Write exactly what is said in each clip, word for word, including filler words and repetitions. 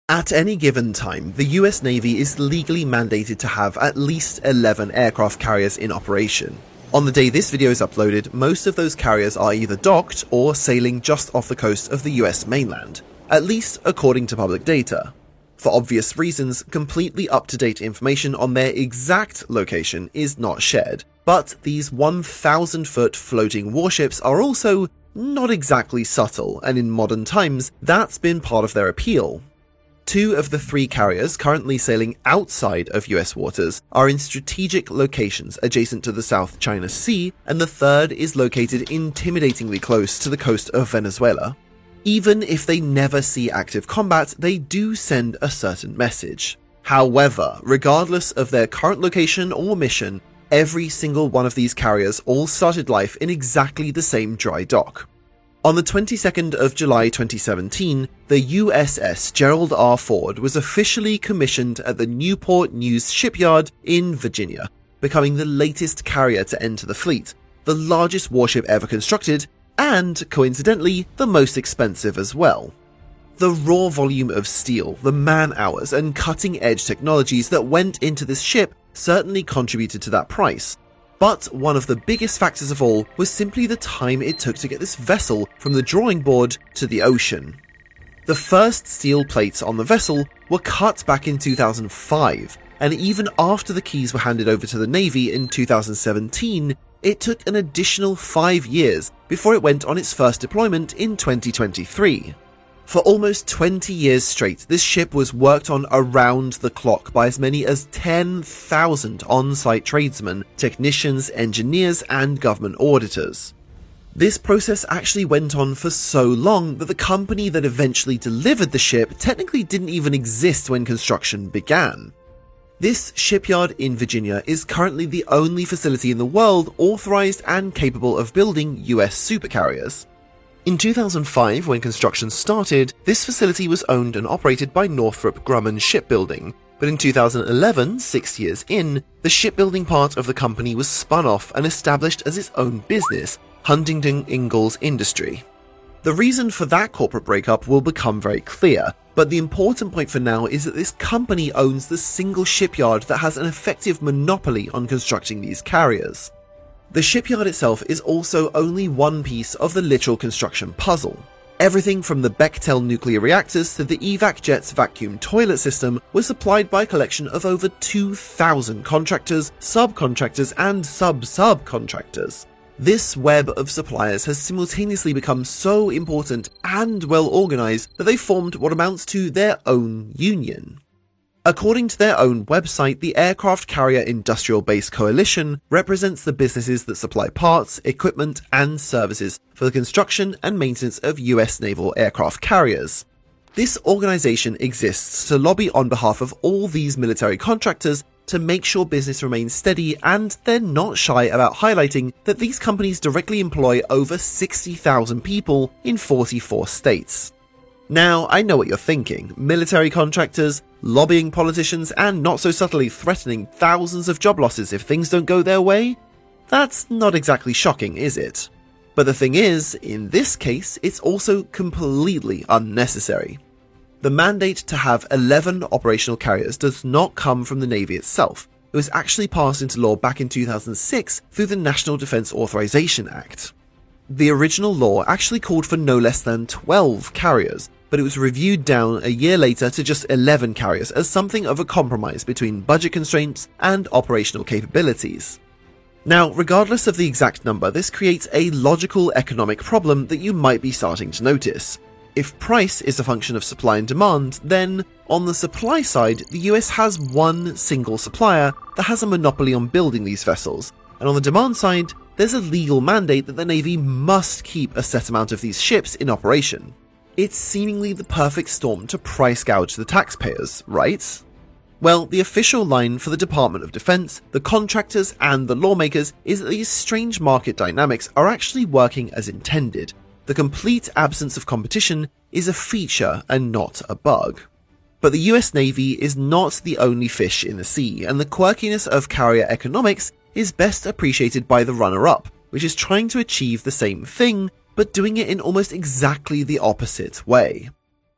At any given time, the U S Navy is legally mandated to have at least eleven aircraft carriers in operation. On the day this video is uploaded, most of those carriers are either docked or sailing just off the coast of the U S mainland, at least according to public data. For obvious reasons, completely up-to-date information on their exact location is not shared, but these one thousand foot floating warships are also not exactly subtle, and in modern times, that's been part of their appeal. Two of the three carriers currently sailing outside of U S waters are in strategic locations adjacent to the South China Sea, and the third is located intimidatingly close to the coast of Venezuela. Even if they never see active combat, they do send a certain message. However, regardless of their current location or mission, every single one of these carriers all started life in exactly the same dry dock. On the twenty-second of July twenty seventeen, the U S S Gerald R. Ford was officially commissioned at the Newport News Shipyard in Virginia, becoming the latest carrier to enter the fleet, the largest warship ever constructed, and, coincidentally, the most expensive as well. The raw volume of steel, the man-hours, and cutting-edge technologies that went into this ship certainly contributed to that price. But one of the biggest factors of all was simply the time it took to get this vessel from the drawing board to the ocean. The first steel plates on the vessel were cut back in two thousand five, and even after the keys were handed over to the Navy in two thousand seventeen, it took an additional five years before it went on its first deployment in twenty twenty-three. For almost twenty years straight, this ship was worked on around the clock by as many as ten thousand on-site tradesmen, technicians, engineers, and government auditors. This process actually went on for so long that the company that eventually delivered the ship technically didn't even exist when construction began. This shipyard in Virginia is currently the only facility in the world authorized and capable of building U S supercarriers. In two thousand five, when construction started, this facility was owned and operated by Northrop Grumman Shipbuilding, but in two thousand eleven, six years in, the shipbuilding part of the company was spun off and established as its own business, Huntington Ingalls Industry. The reason for that corporate breakup will become very clear, but the important point for now is that this company owns the single shipyard that has an effective monopoly on constructing these carriers. The shipyard itself is also only one piece of the literal construction puzzle. Everything from the Bechtel nuclear reactors to the EvacJet's vacuum toilet system was supplied by a collection of over two thousand contractors, subcontractors, and sub-subcontractors. This web of suppliers has simultaneously become so important and well organized that they formed what amounts to their own union. According to their own website, the Aircraft Carrier Industrial Base Coalition represents the businesses that supply parts, equipment, and services for the construction and maintenance of U S naval aircraft carriers. This organization exists to lobby on behalf of all these military contractors to make sure business remains steady, and they're not shy about highlighting that these companies directly employ over sixty thousand people in forty-four states. Now, I know what you're thinking. Military contractors, lobbying politicians, and not so subtly threatening thousands of job losses if things don't go their way? That's not exactly shocking, is it? But the thing is, in this case, it's also completely unnecessary. The mandate to have eleven operational carriers does not come from the Navy itself. It was actually passed into law back in two thousand six through the National Defense Authorization Act. The original law actually called for no less than twelve carriers, but it was reviewed down a year later to just eleven carriers as something of a compromise between budget constraints and operational capabilities. Now, regardless of the exact number, this creates a logical economic problem that you might be starting to notice. If price is a function of supply and demand, then, on the supply side, the U S has one single supplier that has a monopoly on building these vessels, and on the demand side, there's a legal mandate that the Navy must keep a set amount of these ships in operation. It's seemingly the perfect storm to price gouge the taxpayers, right? Well, the official line for the Department of Defense, the contractors, and the lawmakers is that these strange market dynamics are actually working as intended. The complete absence of competition is a feature and not a bug. But the U S Navy is not the only fish in the sea, and the quirkiness of carrier economics is best appreciated by the runner-up, which is trying to achieve the same thing, but doing it in almost exactly the opposite way.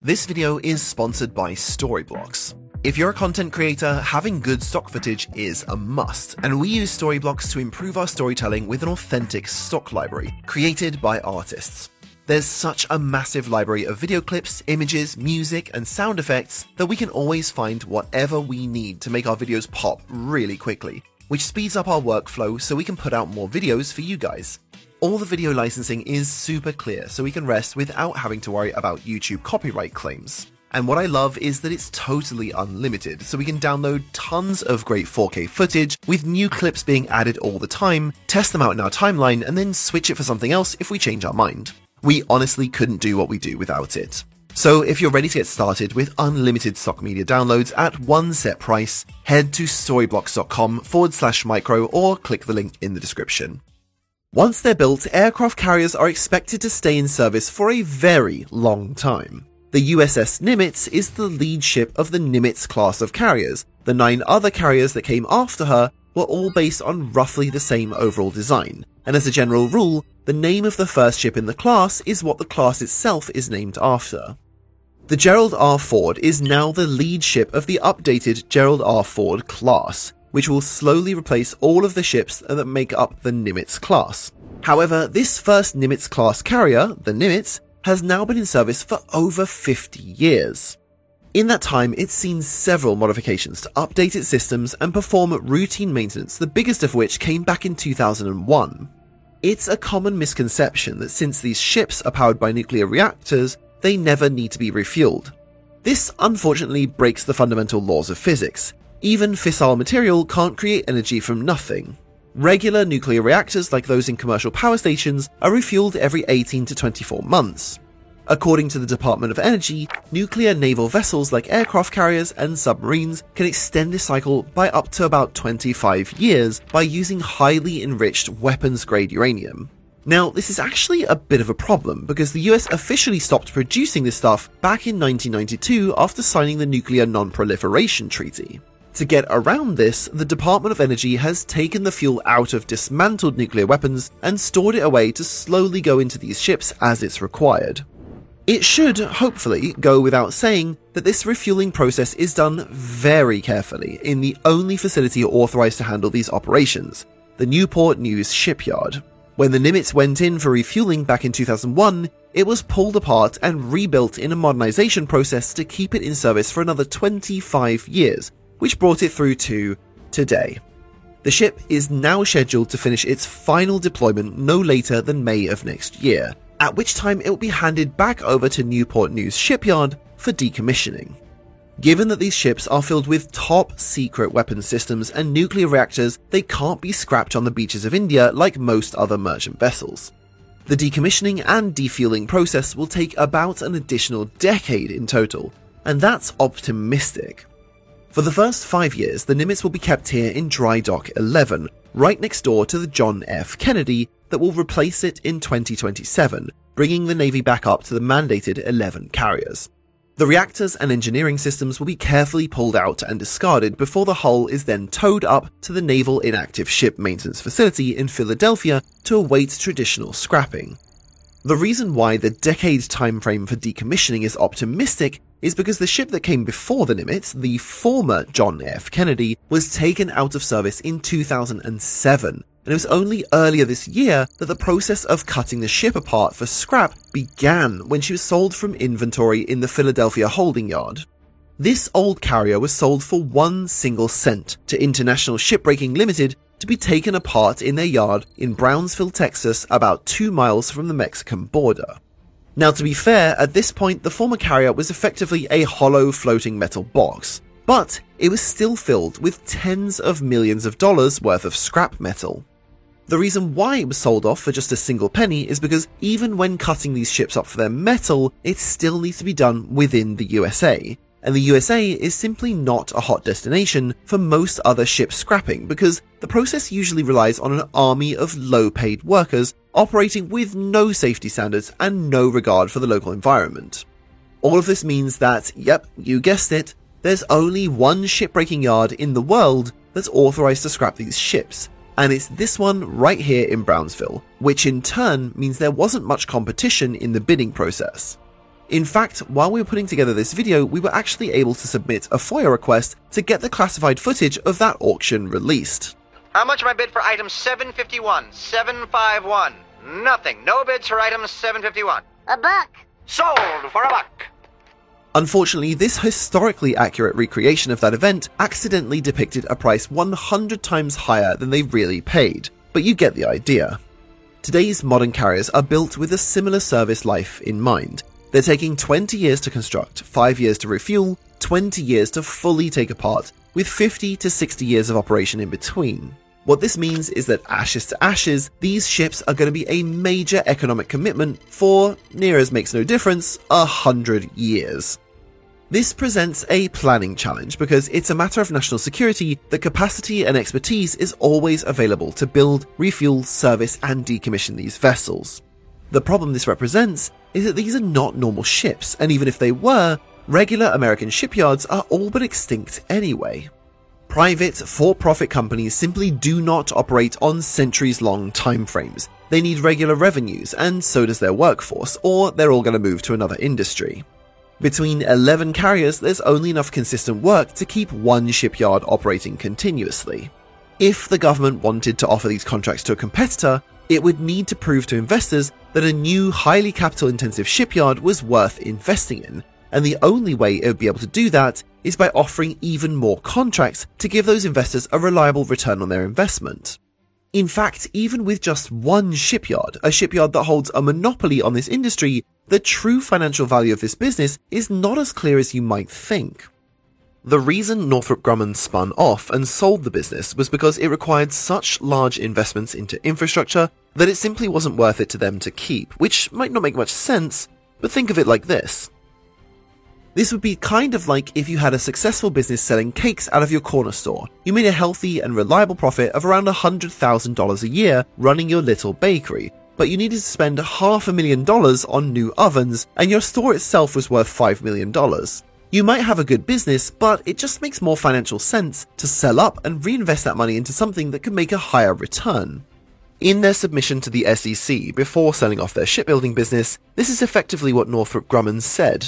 This video is sponsored by Storyblocks. If you're a content creator, having good stock footage is a must, and we use Storyblocks to improve our storytelling with an authentic stock library created by artists. There's such a massive library of video clips, images, music, and sound effects that we can always find whatever we need to make our videos pop really quickly, which speeds up our workflow so we can put out more videos for you guys. All the video licensing is super clear, so we can rest without having to worry about YouTube copyright claims. And what I love is that it's totally unlimited, so we can download tons of great four K footage, with new clips being added all the time, test them out in our timeline, and then switch it for something else if we change our mind. We honestly couldn't do what we do without it. So if you're ready to get started with unlimited stock media downloads at one set price, head to storyblocks.com forward slash micro or click the link in the description. Once they're built, aircraft carriers are expected to stay in service for a very long time. The U S S Nimitz is the lead ship of the Nimitz class of carriers. The nine other carriers that came after her were all based on roughly the same overall design, and as a general rule, the name of the first ship in the class is what the class itself is named after. The Gerald R. Ford is now the lead ship of the updated Gerald R. Ford class, which will slowly replace all of the ships that make up the Nimitz class. However, this first Nimitz class carrier, the Nimitz, has now been in service for over fifty years. In that time, it's seen several modifications to update its systems and perform routine maintenance, the biggest of which came back in two thousand one. It's a common misconception that since these ships are powered by nuclear reactors, they never need to be refueled. This unfortunately breaks the fundamental laws of physics. Even fissile material can't create energy from nothing. Regular nuclear reactors like those in commercial power stations are refueled every eighteen to twenty-four months. According to the Department of Energy, nuclear naval vessels like aircraft carriers and submarines can extend this cycle by up to about twenty-five years by using highly enriched weapons-grade uranium. Now, this is actually a bit of a problem because the U S officially stopped producing this stuff back in nineteen ninety-two after signing the Nuclear Non-Proliferation Treaty. To get around this, the Department of Energy has taken the fuel out of dismantled nuclear weapons and stored it away to slowly go into these ships as it's required. It should, hopefully, go without saying that this refueling process is done very carefully in the only facility authorized to handle these operations, the Newport News shipyard. When the Nimitz went in for refueling back in two thousand one, it was pulled apart and rebuilt in a modernization process to keep it in service for another twenty-five years, which brought it through to today. The ship is now scheduled to finish its final deployment no later than May of next year, at which time it will be handed back over to Newport News shipyard for decommissioning. Given that these ships are filled with top secret weapons systems and nuclear reactors, they can't be scrapped on the beaches of India like most other merchant vessels. The decommissioning and defueling process will take about an additional decade in total, and that's optimistic. For the first five years, the Nimitz will be kept here in Dry Dock eleven, right next door to the John F. Kennedy that will replace it in twenty twenty-seven, bringing the Navy back up to the mandated eleven carriers. The reactors and engineering systems will be carefully pulled out and discarded before the hull is then towed up to the Naval Inactive Ship Maintenance Facility in Philadelphia to await traditional scrapping. The reason why the decade timeframe for decommissioning is optimistic is because the ship that came before the Nimitz, the former John F. Kennedy, was taken out of service in two thousand seven, and it was only earlier this year that the process of cutting the ship apart for scrap began when she was sold from inventory in the Philadelphia holding yard. This old carrier was sold for one single cent to International Shipbreaking Limited to be taken apart in their yard in Brownsville, Texas, about two miles from the Mexican border. Now, to be fair, at this point the former carrier was effectively a hollow floating metal box, but it was still filled with tens of millions of dollars worth of scrap metal. The reason why it was sold off for just a single penny is because even when cutting these ships up for their metal, it still needs to be done within the U S A, and the U S A is simply not a hot destination for most other ship scrapping because the process usually relies on an army of low-paid workers operating with no safety standards and no regard for the local environment. All of this means that, yep, you guessed it, there's only one shipbreaking yard in the world that's authorized to scrap these ships, and it's this one right here in Brownsville, which in turn means there wasn't much competition in the bidding process. In fact, while we were putting together this video, we were actually able to submit a FOIA request to get the classified footage of that auction released. How much am I bid for item seven fifty-one? seven fifty-one. Nothing. No bids for item seven fifty-one. A buck. Sold for a buck. Unfortunately, this historically accurate recreation of that event accidentally depicted a price one hundred times higher than they really paid, but you get the idea. Today's modern carriers are built with a similar service life in mind. They're taking twenty years to construct, five years to refuel, twenty years to fully take apart, with fifty to sixty years of operation in between. What this means is that ashes to ashes, these ships are going to be a major economic commitment for, near as makes no difference, a hundred years. This presents a planning challenge because it's a matter of national security that capacity and expertise is always available to build, refuel, service, and decommission these vessels. The problem this represents is that these are not normal ships, and even if they were, regular American shipyards are all but extinct anyway. Private, for-profit companies simply do not operate on centuries-long timeframes. They need regular revenues, and so does their workforce, or they're all going to move to another industry. Between eleven carriers, there's only enough consistent work to keep one shipyard operating continuously. If the government wanted to offer these contracts to a competitor, it would need to prove to investors that a new, highly capital-intensive shipyard was worth investing in, and the only way it would be able to do that is by offering even more contracts to give those investors a reliable return on their investment. In fact, even with just one shipyard, a shipyard that holds a monopoly on this industry, the true financial value of this business is not as clear as you might think. The reason Northrop Grumman spun off and sold the business was because it required such large investments into infrastructure that it simply wasn't worth it to them to keep, which might not make much sense, but think of it like this. This would be kind of like if you had a successful business selling cakes out of your corner store. You made a healthy and reliable profit of around one hundred thousand dollars a year running your little bakery, but you needed to spend half a million dollars on new ovens, and your store itself was worth five million dollars. You might have a good business, but it just makes more financial sense to sell up and reinvest that money into something that could make a higher return. In their submission to the S E C before selling off their shipbuilding business, this is effectively what Northrop Grumman said.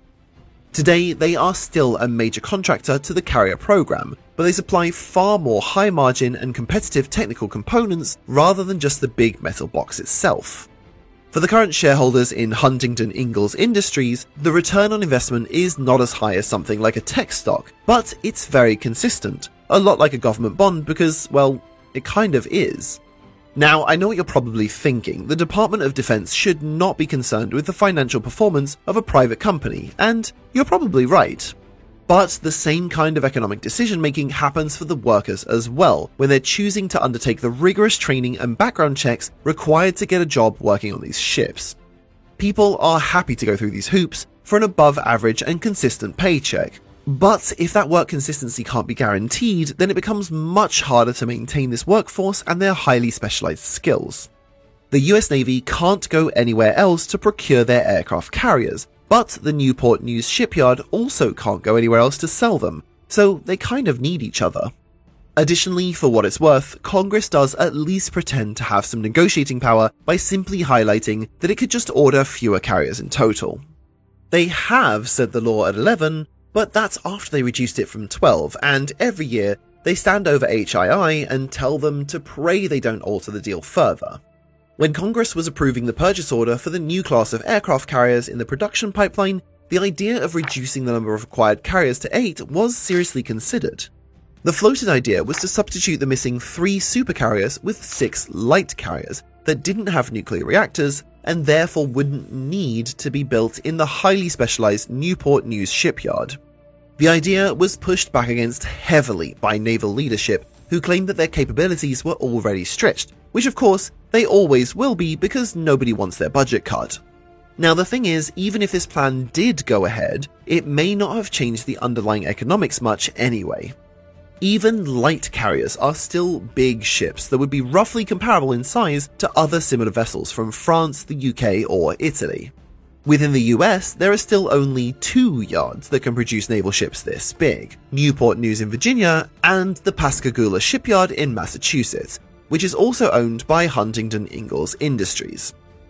Today, they are still a major contractor to the carrier program, but they supply far more high-margin and competitive technical components rather than just the big metal box itself. For the current shareholders in Huntington Ingalls Industries, the return on investment is not as high as something like a tech stock, but it's very consistent, a lot like a government bond because, well, it kind of is. Now, I know what you're probably thinking. The Department of Defense should not be concerned with the financial performance of a private company, and you're probably right. But the same kind of economic decision-making happens for the workers as well, when they're choosing to undertake the rigorous training and background checks required to get a job working on these ships. People are happy to go through these hoops for an above-average and consistent paycheck. But if that work consistency can't be guaranteed, then it becomes much harder to maintain this workforce and their highly specialized skills. The U S Navy can't go anywhere else to procure their aircraft carriers, but the Newport News shipyard also can't go anywhere else to sell them, so they kind of need each other. Additionally, for what it's worth, Congress does at least pretend to have some negotiating power by simply highlighting that it could just order fewer carriers in total. They have set the law at eleven, but that's after they reduced it from twelve, and every year they stand over H I I and tell them to pray they don't alter the deal further. When Congress was approving the purchase order for the new class of aircraft carriers in the production pipeline, the idea of reducing the number of required carriers to eight was seriously considered. The floated idea was to substitute the missing three supercarriers with six light carriers that didn't have nuclear reactors and therefore wouldn't need to be built in the highly specialized Newport News shipyard. The idea was pushed back against heavily by naval leadership, who claimed that their capabilities were already stretched, which of course they always will be because nobody wants their budget cut. Now the thing is, even if this plan did go ahead, it may not have changed the underlying economics much anyway. Even light carriers are still big ships that would be roughly comparable in size to other similar vessels from France, the U K, or Italy. Within the U S, there are still only two yards that can produce naval ships this big: Newport News in Virginia and the Pascagoula shipyard in Massachusetts, which is also owned by Huntington Ingalls Industries.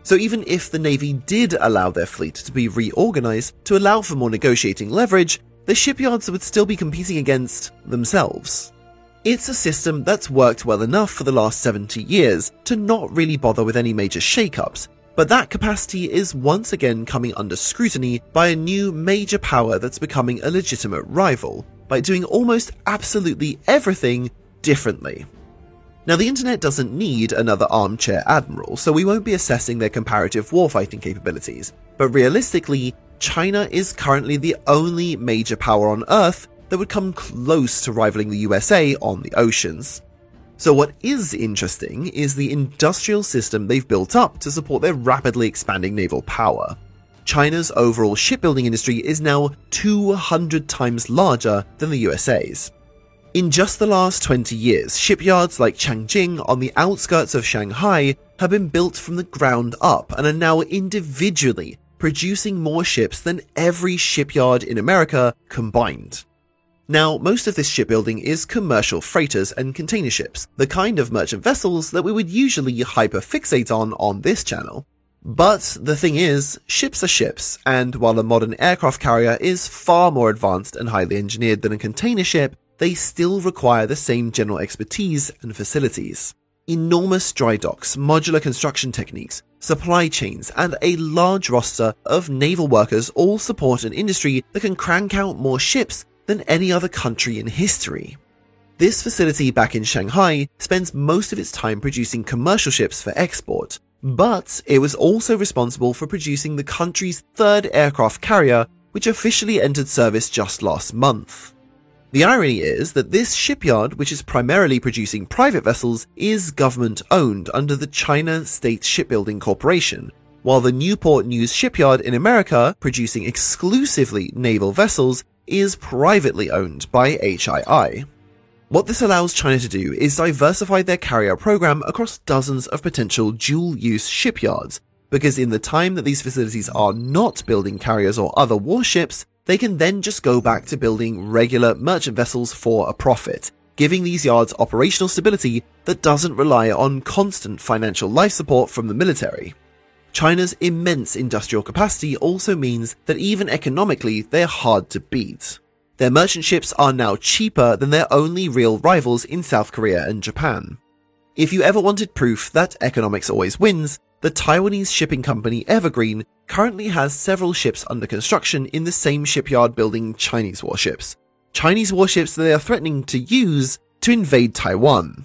So even if the Navy did allow their fleet to be reorganized to allow for more negotiating leverage, the shipyards would still be competing against themselves. It's a system that's worked well enough for the last seventy years to not really bother with any major shakeups, but that capacity is once again coming under scrutiny by a new major power that's becoming a legitimate rival, by doing almost absolutely everything differently. Now, the internet doesn't need another armchair admiral, so we won't be assessing their comparative warfighting capabilities, but realistically, China is currently the only major power on Earth that would come close to rivaling the U S A on the oceans. So what is interesting is the industrial system they've built up to support their rapidly expanding naval power. China's overall shipbuilding industry is now two hundred times larger than the U S A's. In just the last twenty years, shipyards like Changqing on the outskirts of Shanghai have been built from the ground up and are now individually producing more ships than every shipyard in America combined. Now, most of this shipbuilding is commercial freighters and container ships, the kind of merchant vessels that we would usually hyperfixate on on this channel. But the thing is, ships are ships, and while a modern aircraft carrier is far more advanced and highly engineered than a container ship, they still require the same general expertise and facilities. Enormous dry docks, modular construction techniques, supply chains, and a large roster of naval workers all support an industry that can crank out more ships than any other country in history. This facility back in Shanghai spends most of its time producing commercial ships for export, but it was also responsible for producing the country's third aircraft carrier, which officially entered service just last month. The irony is that this shipyard, which is primarily producing private vessels, is government-owned under the China State Shipbuilding Corporation, while the Newport News shipyard in America, producing exclusively naval vessels, is privately owned by H I I. What this allows China to do is diversify their carrier program across dozens of potential dual-use shipyards, because in the time that these facilities are not building carriers or other warships, they can then just go back to building regular merchant vessels for a profit, giving these yards operational stability that doesn't rely on constant financial life support from the military. China's immense industrial capacity also means that even economically, they're hard to beat. Their merchant ships are now cheaper than their only real rivals in South Korea and Japan. If you ever wanted proof that economics always wins, the Taiwanese shipping company Evergreen currently has several ships under construction in the same shipyard building Chinese warships. Chinese warships that they are threatening to use to invade Taiwan.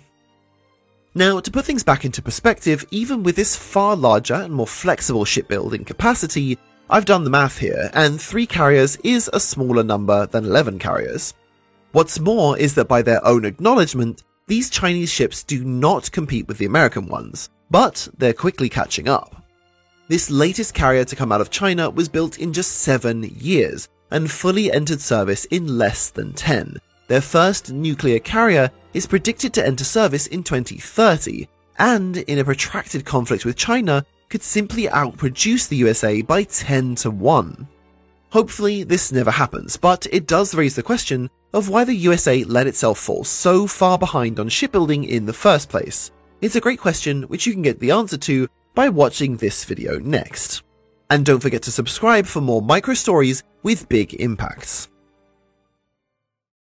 Now, to put things back into perspective, even with this far larger and more flexible shipbuilding capacity, I've done the math here, and three carriers is a smaller number than eleven carriers. What's more is that by their own acknowledgement, these Chinese ships do not compete with the American ones, but they're quickly catching up. This latest carrier to come out of China was built in just seven years, and fully entered service in less than ten. Their first nuclear carrier is predicted to enter service in twenty thirty, and in a protracted conflict with China, could simply outproduce the U S A by ten to one. Hopefully this never happens, but it does raise the question of why the U S A let itself fall so far behind on shipbuilding in the first place. It's a great question which you can get the answer to by watching this video next. And don't forget to subscribe for more micro stories with big impacts.